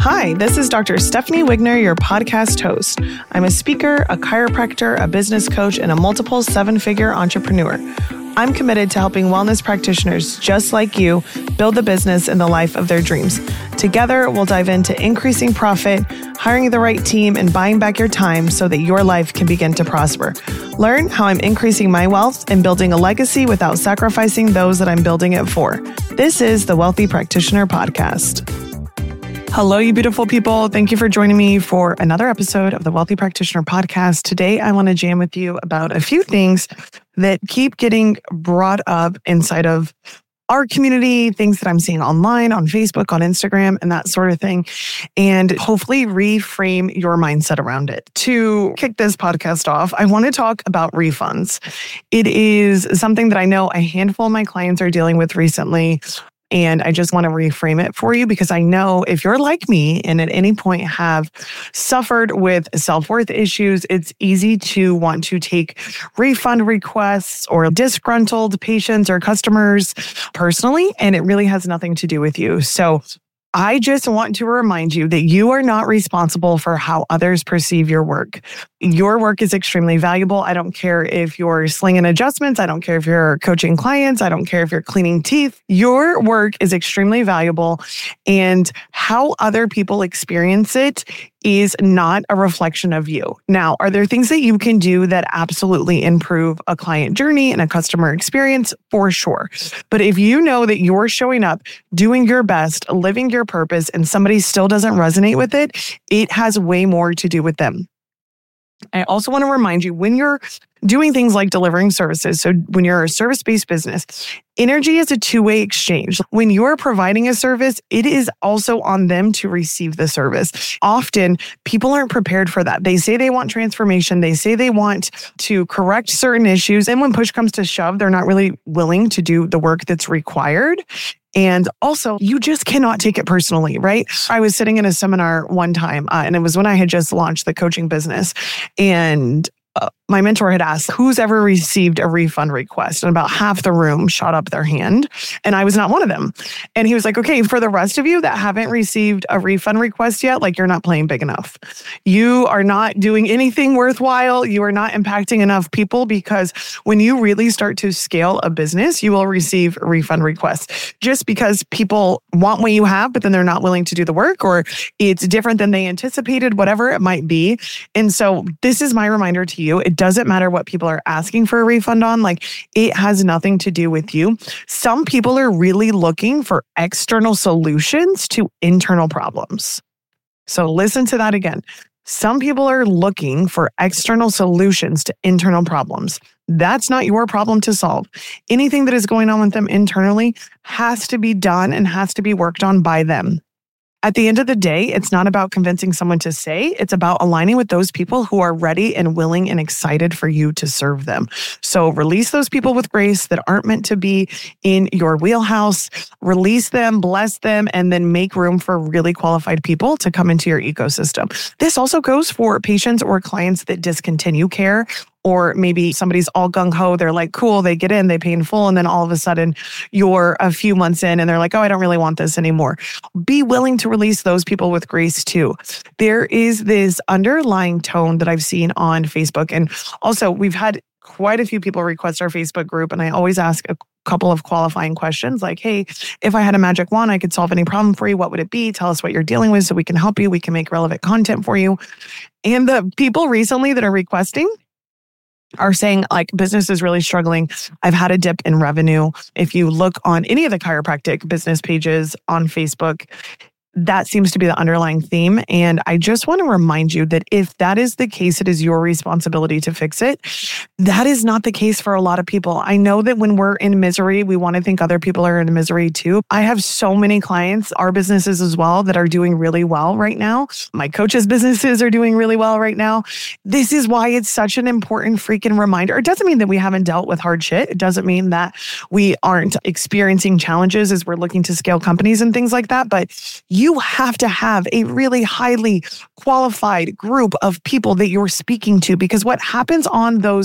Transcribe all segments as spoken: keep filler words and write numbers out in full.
Hi, this is Doctor Stephanie Wigner, your podcast host. I'm a speaker, a chiropractor, a business coach, and a multiple seven-figure entrepreneur. I'm committed to helping wellness practitioners just like you build the business and the life of their dreams. Together, we'll dive into increasing profit, hiring the right team, and buying back your time so that your life can begin to prosper. Learn how I'm increasing my wealth and building a legacy without sacrificing those that I'm building it for. This is the Wealthy Practitioner Podcast. Hello, you beautiful people. Thank you for joining me for another episode of the Wealthy Practitioner Podcast. Today, I want to jam with you about a few things that keep getting brought up inside of our community, things that I'm seeing online, on Facebook, on Instagram, and that sort of thing, and hopefully reframe your mindset around it. To kick this podcast off, I want to talk about refunds. It is something that I know a handful of my clients are dealing with recently. And I just want to reframe it for you because I know if you're like me and at any point have suffered with self-worth issues, it's easy to want to take refund requests or disgruntled patients or customers personally, and it really has nothing to do with you. So I just want to remind you that you are not responsible for how others perceive your work. Your work is extremely valuable. I don't care if you're slinging adjustments. I don't care if you're coaching clients. I don't care if you're cleaning teeth. Your work is extremely valuable, and how other people experience it is not a reflection of you. Now, are there things that you can do that absolutely improve a client journey and a customer experience? For sure. But if you know that you're showing up, doing your best, living your purpose, and somebody still doesn't resonate with it, it has way more to do with them. I also want to remind you, when you're doing things like delivering services, so when you're a service-based business, energy is a two-way exchange. When you're providing a service, it is also on them to receive the service. Often, people aren't prepared for that. They say they want transformation. They say they want to correct certain issues. And when push comes to shove, they're not really willing to do the work that's required. And also, you just cannot take it personally, right? I was sitting in a seminar one time, uh, and it was when I had just launched the coaching business. And Uh, my mentor had asked, who's ever received a refund request? And about half the room shot up their hand. And I was not one of them. And he was like, okay, for the rest of you that haven't received a refund request yet, like you're not playing big enough. You are not doing anything worthwhile. You are not impacting enough people, because when you really start to scale a business, you will receive refund requests. Just because people want what you have, but then they're not willing to do the work, or it's different than they anticipated, whatever it might be. And so this is my reminder to you. It doesn't matter what people are asking for a refund on. Like, it has nothing to do with you. Some people are really looking for external solutions to internal problems. So listen to that again. Some people are looking for external solutions to internal problems. That's not your problem to solve. Anything that is going on with them internally has to be done and has to be worked on by them. At the end of the day, it's not about convincing someone to say, it's about aligning with those people who are ready and willing and excited for you to serve them. So release those people with grace that aren't meant to be in your wheelhouse, release them, bless them, and then make room for really qualified people to come into your ecosystem. This also goes for patients or clients that discontinue care. Or maybe somebody's all gung-ho, they're like, cool, they get in, they pay in full, and then all of a sudden you're a few months in and they're like, oh, I don't really want this anymore. Be willing to release those people with grace too. There is this underlying tone that I've seen on Facebook. And also, we've had quite a few people request our Facebook group, and I always ask a couple of qualifying questions like, hey, if I had a magic wand, I could solve any problem for you, what would it be? Tell us what you're dealing with so we can help you. We can make relevant content for you. And the people recently that are requesting are saying, like, business is really struggling. I've had a dip in revenue. If you look on any of the chiropractic business pages on Facebook, that seems to be the underlying theme. And I just want to remind you that if that is the case, it is your responsibility to fix it. That is not the case for a lot of people. I know that when we're in misery, we want to think other people are in misery too. I have so many clients, our businesses as well, that are doing really well right now. My coaches' businesses are doing really well right now. This is why it's such an important freaking reminder. It doesn't mean that we haven't dealt with hard shit. It doesn't mean that we aren't experiencing challenges as we're looking to scale companies and things like that. But you You have to have a really highly qualified group of people that you're speaking to, because what happens on those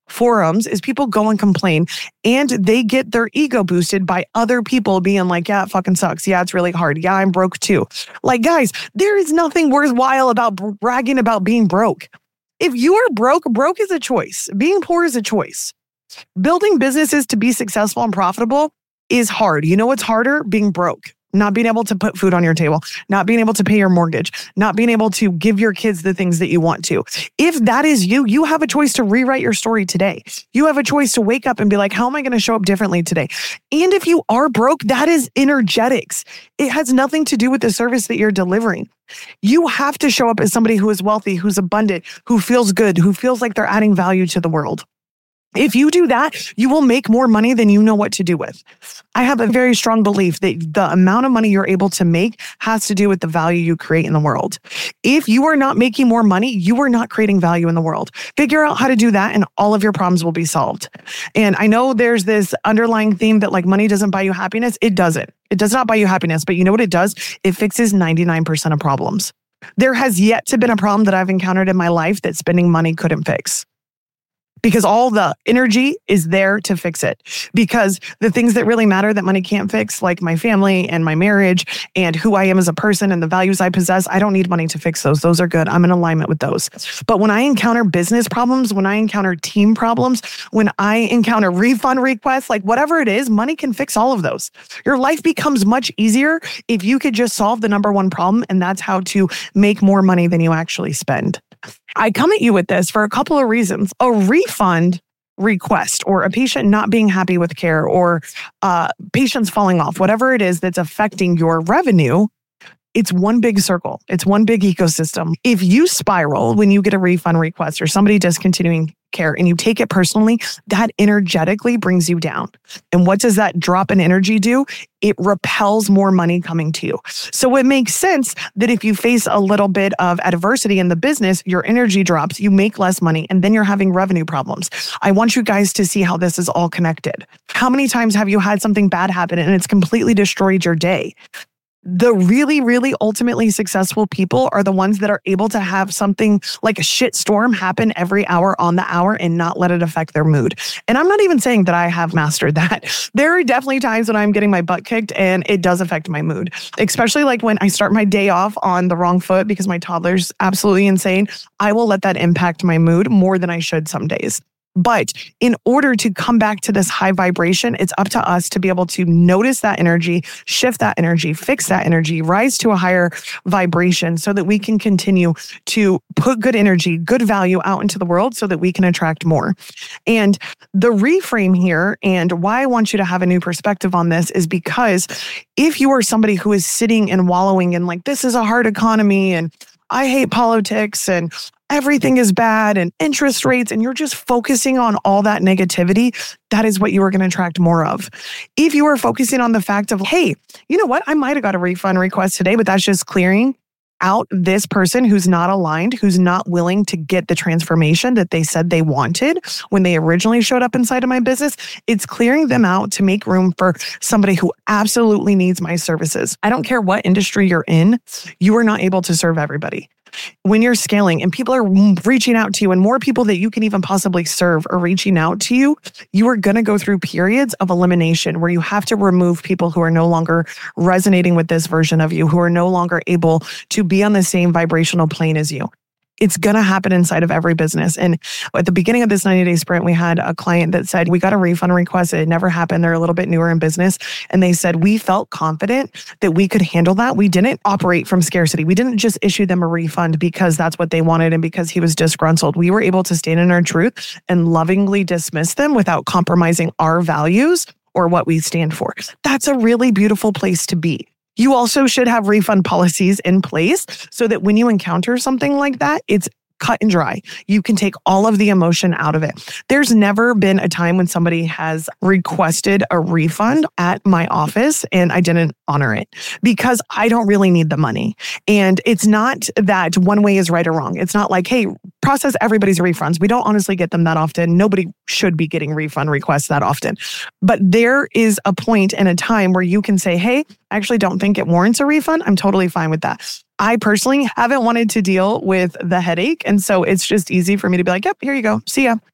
forums is people go and complain and they get their ego boosted by other people being like, yeah, it fucking sucks. Yeah, it's really hard. Yeah, I'm broke too. Like, guys, there is nothing worthwhile about bragging about being broke. If you are broke, broke is a choice. Being poor is a choice. Building businesses to be successful and profitable is hard. You know what's harder? Being broke. Not being able to put food on your table, not being able to pay your mortgage, not being able to give your kids the things that you want to. If that is you, you have a choice to rewrite your story today. You have a choice to wake up and be like, how am I going to show up differently today? And if you are broke, that is energetics. It has nothing to do with the service that you're delivering. You have to show up as somebody who is wealthy, who's abundant, who feels good, who feels like they're adding value to the world. If you do that, you will make more money than you know what to do with. I have a very strong belief that the amount of money you're able to make has to do with the value you create in the world. If you are not making more money, you are not creating value in the world. Figure out how to do that and all of your problems will be solved. And I know there's this underlying theme that like money doesn't buy you happiness. It doesn't. It does not buy you happiness, but you know what it does? It fixes ninety-nine percent of problems. There has yet to been a problem that I've encountered in my life that spending money couldn't fix. Because all the energy is there to fix it. Because the things that really matter that money can't fix, like my family and my marriage and who I am as a person and the values I possess, I don't need money to fix those. Those are good. I'm in alignment with those. But when I encounter business problems, when I encounter team problems, when I encounter refund requests, like whatever it is, money can fix all of those. Your life becomes much easier if you could just solve the number one problem, and that's how to make more money than you actually spend. I come at you with this for a couple of reasons. A refund request or a patient not being happy with care or uh, patients falling off, whatever it is that's affecting your revenue, it's one big circle. It's one big ecosystem. If you spiral when you get a refund request or somebody discontinuing care and you take it personally, that energetically brings you down. And what does that drop in energy do? It repels more money coming to you. So it makes sense that if you face a little bit of adversity in the business, your energy drops, you make less money, and then you're having revenue problems. I want you guys to see how this is all connected. How many times have you had something bad happen and it's completely destroyed your day? The really, really ultimately successful people are the ones that are able to have something like a shit storm happen every hour on the hour and not let it affect their mood. And I'm not even saying that I have mastered that. There are definitely times when I'm getting my butt kicked and it does affect my mood, especially like when I start my day off on the wrong foot because my toddler's absolutely insane. I will let that impact my mood more than I should some days. But in order to come back to this high vibration, it's up to us to be able to notice that energy, shift that energy, fix that energy, rise to a higher vibration so that we can continue to put good energy, good value out into the world so that we can attract more. And the reframe here and why I want you to have a new perspective on this is because if you are somebody who is sitting and wallowing in like, this is a hard economy and I hate politics and everything is bad and interest rates, and you're just focusing on all that negativity, that is what you are going to attract more of. If you are focusing on the fact of, hey, you know what? I might have got a refund request today, but that's just clearing out this person who's not aligned, who's not willing to get the transformation that they said they wanted when they originally showed up inside of my business. It's clearing them out to make room for somebody who absolutely needs my services. I don't care what industry you're in, you are not able to serve everybody. When you're scaling and people are reaching out to you and more people that you can even possibly serve are reaching out to you, you are going to go through periods of elimination where you have to remove people who are no longer resonating with this version of you, who are no longer able to be on the same vibrational plane as you. It's going to happen inside of every business. And at the beginning of this ninety-day sprint, we had a client that said, we got a refund request. It never happened. They're a little bit newer in business. And they said, we felt confident that we could handle that. We didn't operate from scarcity. We didn't just issue them a refund because that's what they wanted and because he was disgruntled. We were able to stand in our truth and lovingly dismiss them without compromising our values or what we stand for. That's a really beautiful place to be. You also should have refund policies in place so that when you encounter something like that, it's cut and dry. You can take all of the emotion out of it. There's never been a time when somebody has requested a refund at my office and I didn't honor it because I don't really need the money. And it's not that one way is right or wrong. It's not like, hey, process everybody's refunds. We don't honestly get them that often. Nobody should be getting refund requests that often. But there is a point and a time where you can say, hey, I actually don't think it warrants a refund. I'm totally fine with that. I personally haven't wanted to deal with the headache. And so it's just easy for me to be like, yep, here you go. See ya.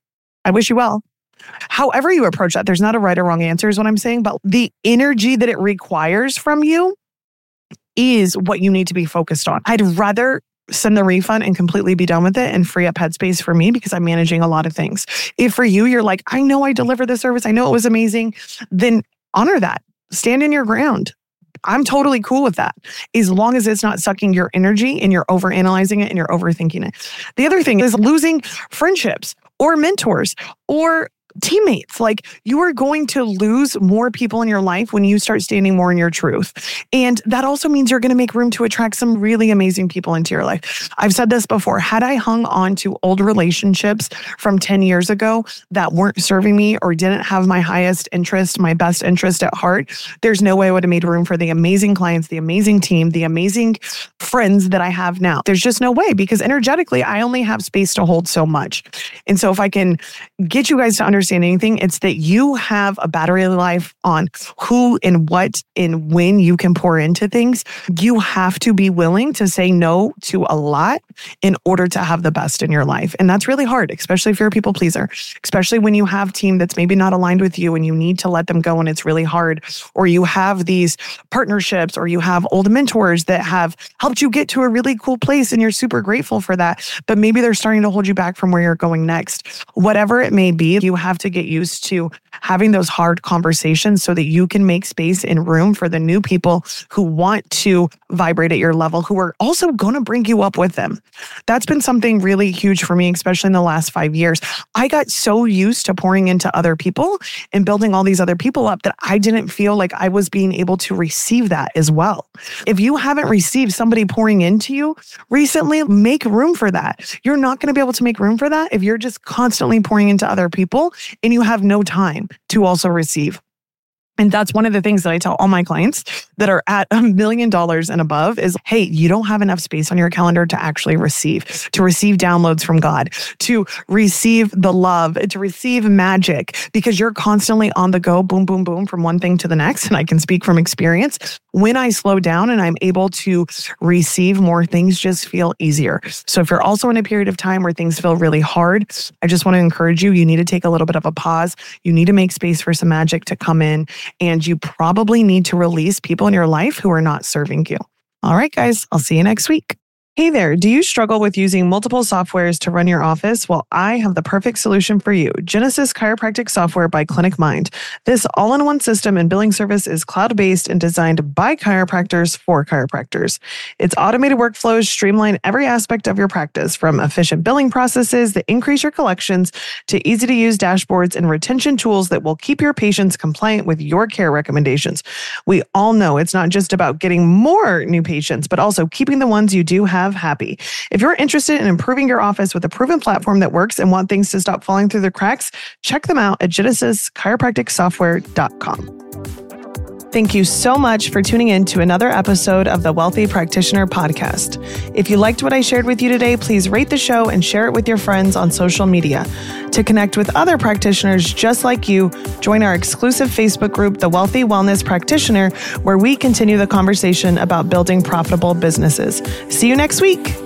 I wish you well. However you approach that, there's not a right or wrong answer is what I'm saying, but the energy that it requires from you is what you need to be focused on. I'd rather send the refund and completely be done with it and free up headspace for me because I'm managing a lot of things. If for you, you're like, I know I delivered the service, I know it was amazing, then honor that. Stand in your ground. I'm totally cool with that, as long as it's not sucking your energy and you're overanalyzing it and you're overthinking it. The other thing is losing friendships or mentors or teammates. Like, you are going to lose more people in your life when you start standing more in your truth. And that also means you're going to make room to attract some really amazing people into your life. I've said this before. Had I hung on to old relationships from ten years ago that weren't serving me or didn't have my highest interest, my best interest at heart, there's no way I would have made room for the amazing clients, the amazing team, the amazing friends that I have now. There's just no way, because energetically, I only have space to hold so much. And so if I can get you guys to understand anything, it's that you have a battery life on who and what and when you can pour into things. You have to be willing to say no to a lot in order to have the best in your life. And that's really hard, especially if you're a people pleaser, especially when you have a team that's maybe not aligned with you and you need to let them go and it's really hard, or you have these partnerships or you have old mentors that have helped you get to a really cool place and you're super grateful for that, but maybe they're starting to hold you back from where you're going next. Whatever it may be, you have to get used to having those hard conversations so that you can make space and room for the new people who want to vibrate at your level, who are also going to bring you up with them. That's been something really huge for me, especially in the last five years. I got so used to pouring into other people and building all these other people up that I didn't feel like I was being able to receive that as well. If you haven't received somebody pouring into you recently, make room for that. You're not going to be able to make room for that if you're just constantly pouring into other people and you have no time to also receive. And that's one of the things that I tell all my clients that are at a million dollars and above is, hey, you don't have enough space on your calendar to actually receive, to receive downloads from God, to receive the love, to receive magic, because you're constantly on the go, boom, boom, boom, from one thing to the next. And I can speak from experience. When I slow down and I'm able to receive more, things just feel easier. So if you're also in a period of time where things feel really hard, I just want to encourage you, you need to take a little bit of a pause. You need to make space for some magic to come in. And you probably need to release people in your life who are not serving you. All right, guys, I'll see you next week. Hey there, do you struggle with using multiple softwares to run your office? Well, I have the perfect solution for you, Genesis Chiropractic Software by Clinic Mind. This all-in-one system and billing service is cloud-based and designed by chiropractors for chiropractors. Its automated workflows streamline every aspect of your practice, from efficient billing processes that increase your collections to easy-to-use dashboards and retention tools that will keep your patients compliant with your care recommendations. We all know it's not just about getting more new patients, but also keeping the ones you do have happy. If you're interested in improving your office with a proven platform that works and want things to stop falling through the cracks, check them out at genesis chiropractic software dot com. Thank you so much for tuning in to another episode of the Wealthy Practitioner Podcast. If you liked what I shared with you today, please rate the show and share it with your friends on social media. To connect with other practitioners just like you, join our exclusive Facebook group, The Wealthy Wellness Practitioner, where we continue the conversation about building profitable businesses. See you next week.